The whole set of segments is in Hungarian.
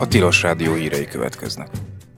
Tilos Rádió hírei következnek.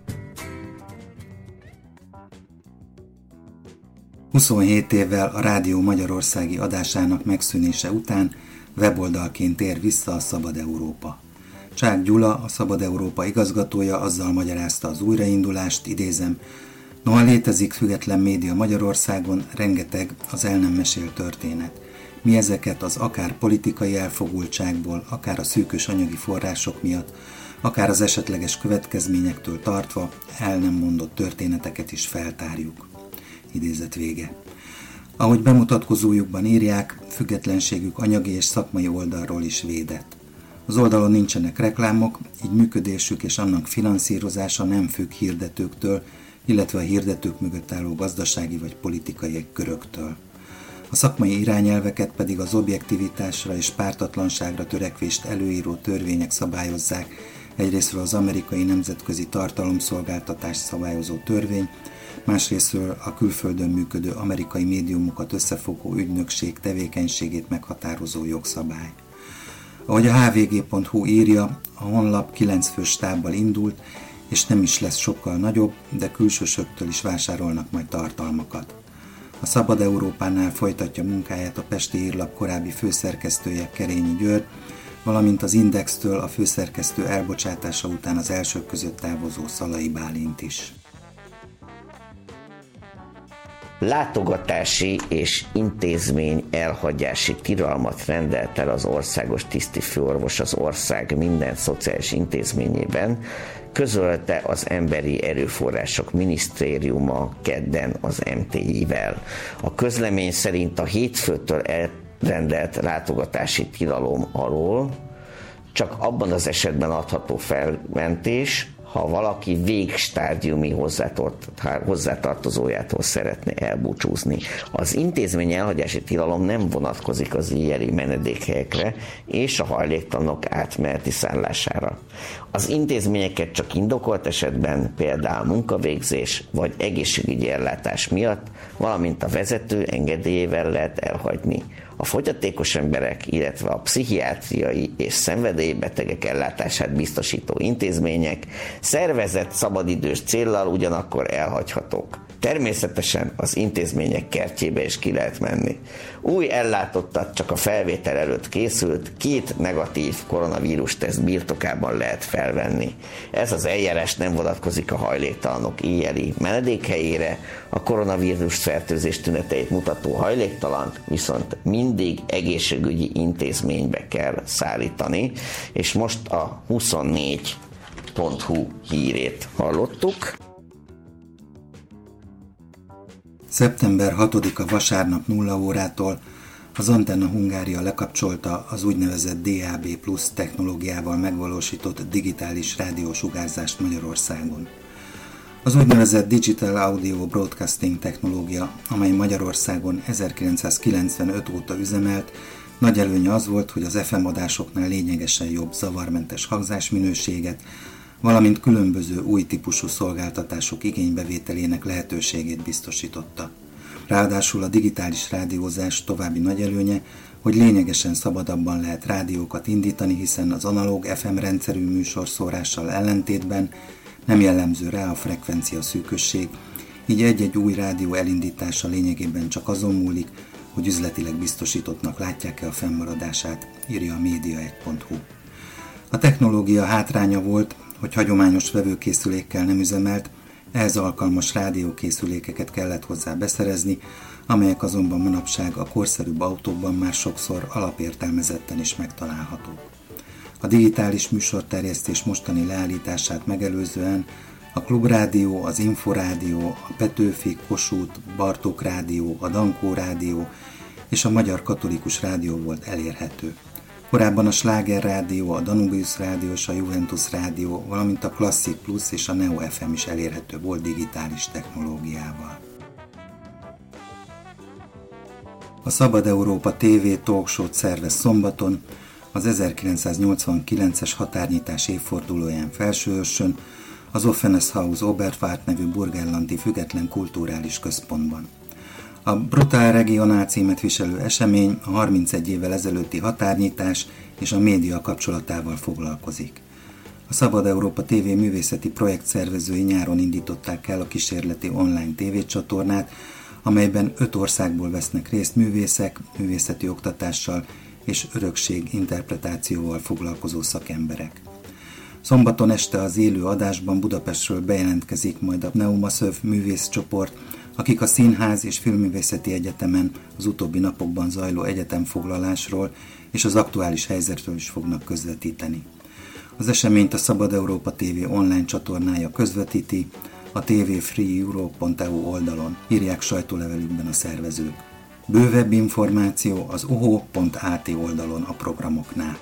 27 évvel a Rádió Magyarországi adásának megszűnése után weboldalként tér vissza a Szabad Európa. Csák Gyula, a Szabad Európa igazgatója azzal magyarázta az újraindulást, idézem: noha létezik független média Magyarországon, rengeteg az el nem mesélt történet. Mi ezeket az akár politikai elfogultságból, akár a szűkös anyagi források miatt, akár az esetleges következményektől tartva el nem mondott történeteket is feltárjuk. Idézet vége. Ahogy bemutatkozójukban írják, függetlenségük anyagi és szakmai oldalról is védett. Az oldalon nincsenek reklámok, így működésük és annak finanszírozása nem függ hirdetőktől, illetve a hirdetők mögött álló gazdasági vagy politikai köröktől. A szakmai irányelveket pedig az objektivitásra és pártatlanságra törekvést előíró törvények szabályozzák, egyrészről az amerikai nemzetközi tartalomszolgáltatást szabályozó törvény, másrészről a külföldön működő amerikai médiumokat összefogó ügynökség tevékenységét meghatározó jogszabály. Ahogy a hvg.hu írja, a honlap 9 fős stábbal indult, és nem is lesz sokkal nagyobb, de külsősöktől is vásárolnak majd tartalmakat. A Szabad Európánál folytatja munkáját a Pesti Hírlap korábbi főszerkesztője, Kerényi György, valamint az Indextől a főszerkesztő elbocsátása után az elsők között távozó Szalai Bálint is. Látogatási és intézmény elhagyási tilalmat rendelt el az országos tisztifőorvos az ország minden szociális intézményében, közölte az Emberi Erőforrások Minisztériuma kedden az MTI-vel. A közlemény szerint a hétfőtől elrendelt látogatási tilalom alól csak abban az esetben adható felmentés, ha valaki végstádiumi hozzátartozójától szeretne elbúcsúzni. Az intézmény elhagyási tilalom nem vonatkozik az éjjeli menedékhelyekre és a hajléktalanok átmeneti szállására. Az intézményeket csak indokolt esetben, például munkavégzés vagy egészségügyi ellátás miatt, valamint a vezető engedélyével lehet elhagyni. A fogyatékos emberek, illetve a pszichiátriai és szenvedélybetegek ellátását biztosító intézmények szervezett szabadidős céllal ugyanakkor elhagyhatók. Természetesen az intézmények kertjébe is ki lehet menni. Új ellátottat csak a felvétel előtt készült, 2 negatív koronavírus teszt birtokában lehet felvenni. Ez az eljárás nem vonatkozik a hajléktalanok éjjeli menedékhelyére, a koronavírus fertőzés tüneteit mutató hajléktalant viszont mindig egészségügyi intézménybe kell szállítani, és most a 24.hu hírét hallottuk. Szeptember 6-a vasárnap 0 órától az Antenna Hungária lekapcsolta az úgynevezett DAB+ technológiával megvalósított digitális rádiósugárzást Magyarországon. Az úgynevezett Digital Audio Broadcasting technológia, amely Magyarországon 1995 óta üzemelt, nagy előnye az volt, hogy az FM adásoknál lényegesen jobb zavarmentes hangzásminőséget, valamint különböző új típusú szolgáltatások igénybevételének lehetőségét biztosította. Ráadásul a digitális rádiózás további nagy előnye, hogy lényegesen szabadabban lehet rádiókat indítani, hiszen az analóg FM rendszerű műsorszórással ellentétben nem jellemző rá a frekvencia szűkösség, így egy-egy új rádió elindítása lényegében csak azon múlik, hogy üzletileg biztosítottnak látják-e a fennmaradását, írja a Média1.hu. A technológia hátránya volt, hogy hagyományos vevőkészülékkel nem üzemelt, ehhez alkalmas rádiókészülékeket kellett hozzá beszerezni, amelyek azonban manapság a korszerűbb autókban már sokszor alapértelmezetten is megtalálhatók. A digitális műsorterjesztés mostani leállítását megelőzően a Klubrádió, az Inforádió, a Petőfi, Kossuth, Bartók Rádió, a Dankó Rádió és a Magyar Katolikus Rádió volt elérhető. Korábban a Sláger Rádió, a Danubius Rádió és a Juventus Rádió, valamint a Klasszik Plus és a Neo FM is elérhető volt digitális technológiával. A Szabad Európa TV talkshow-t szervez szombaton, az 1989-es határnyitás évfordulóján Felsőörsön, az Offenes Haus Oberwart nevű burgenlandi független kulturális központban. A Brutal Regionál címet viselő esemény a 31 évvel ezelőtti határnyitás és a média kapcsolatával foglalkozik. A Szabad Európa TV művészeti projekt szervezői nyáron indították el a kísérleti online tévécsatornát, amelyben 5 országból vesznek részt művészek, művészeti oktatással és örökség interpretációval foglalkozó szakemberek. Szombaton este az élő adásban Budapestről bejelentkezik majd a Pneumaszöv művészcsoport, akik a Színház és Filmművészeti Egyetemen az utóbbi napokban zajló egyetemfoglalásról és az aktuális helyzetről is fognak közvetíteni. Az eseményt a Szabad Európa TV online csatornája közvetíti a tvfreeeurope.eu oldalon, írják sajtólevelükben a szervezők. Bővebb információ az oho.at oldalon a programoknál.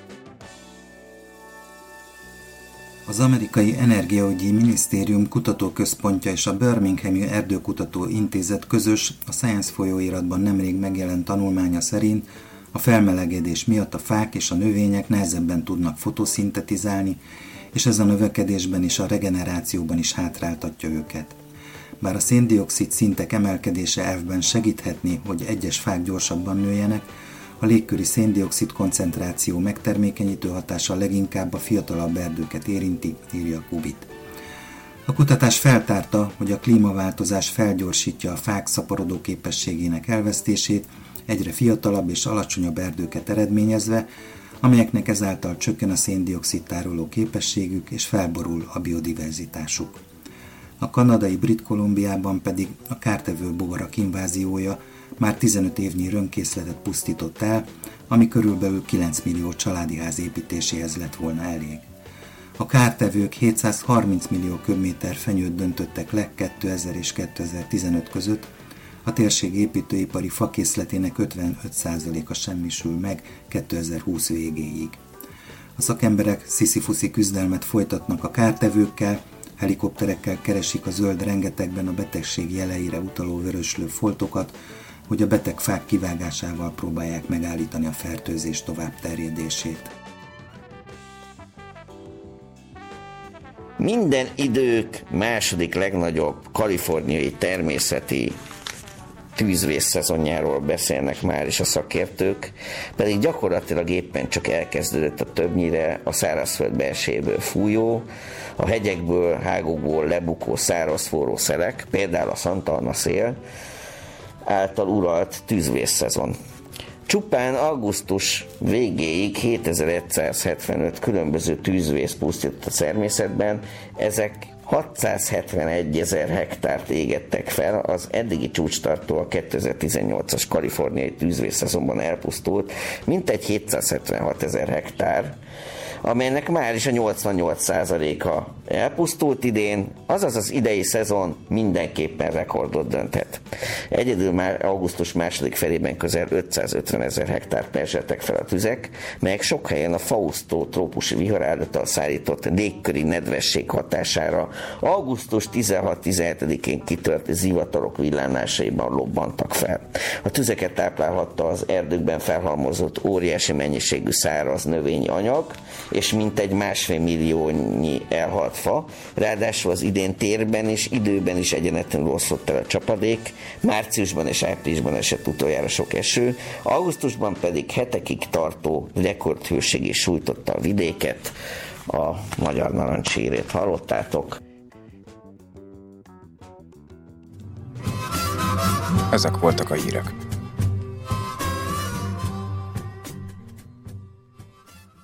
Az Amerikai Energiaügyi Minisztérium kutatóközpontja és a Birminghami Erdőkutató Intézet közös, a Science folyóiratban nemrég megjelent tanulmánya szerint a felmelegedés miatt a fák és a növények nehezebben tudnak fotoszintetizálni, és ez a növekedésben és a regenerációban is hátráltatja őket. Bár a szén-dioxid szintek emelkedése elvben segíthetné, hogy egyes fák gyorsabban nőjenek, a légköri szén-dioxid koncentráció megtermékenyítő hatása leginkább a fiatalabb erdőket érinti, írja Kubit. A kutatás feltárta, hogy a klímaváltozás felgyorsítja a fák szaporodó képességének elvesztését, egyre fiatalabb és alacsonyabb erdőket eredményezve, amelyeknek ezáltal csökken a szén-dioxid tároló képességük és felborul a biodiverzitásuk. A kanadai Brit Kolumbiában pedig a kártevő bogarak inváziója már 15 évnyi röntkészletet pusztított el, ami körülbelül 9 millió családi ház építéséhez lett volna elég. A kártevők 730 millió köbméter fenyőt döntöttek le 2000 és 2015 között, a térség építőipari fakészletének 55%-a semmisül meg 2020 végéig. A szakemberek sziszifuszi küzdelmet folytatnak a kártevőkkel, helikopterekkel keresik a zöld rengetegben a betegség jeleire utaló vöröslő foltokat, hogy a beteg fák kivágásával próbálják megállítani a fertőzés tovább terjedését. Minden idők második legnagyobb kaliforniai természeti tűzvész szezonjáról beszélnek már is a szakértők, pedig gyakorlatilag éppen csak elkezdődött a többnyire a szárazföld belsejéből fújó, a hegyekből, hágókból lebukó száraz forró szelek, például a Santa Ana szél által uralt tűzvész szezon. Csupán augusztus végéig 7175 különböző tűzvész pusztított a természetben, ezek 671 000 hektárt égettek fel, az eddigi csúcstartó a 2018-as kaliforniai tűzvész szezonban elpusztult, mintegy 776 000 hektár, amelynek már is a 88%-a elpusztult idén, azaz az idei szezon mindenképpen rekordot dönthet. Egyedül már augusztus második felében közel 550 000 hektár perzseltek fel a tüzek, melyek sok helyen a Fausto trópusi vihar által szállított légköri nedvesség hatására augusztus 16-17-én kitört zivatarok villanásaiban lobbantak fel. A tüzeket táplálhatta az erdőkben felhalmozott óriási mennyiségű száraz növényi anyag, és mintegy 1,5 milliónyi elhalt fa, ráadásul az idén térben és időben is egyenetlenül oszlott el a csapadék, márciusban és áprilisban esett utoljára sok eső, augusztusban pedig hetekig tartó rekordhőség is sújtotta a vidéket, a magyar narancshírét hallottátok. Ezek voltak a hírek.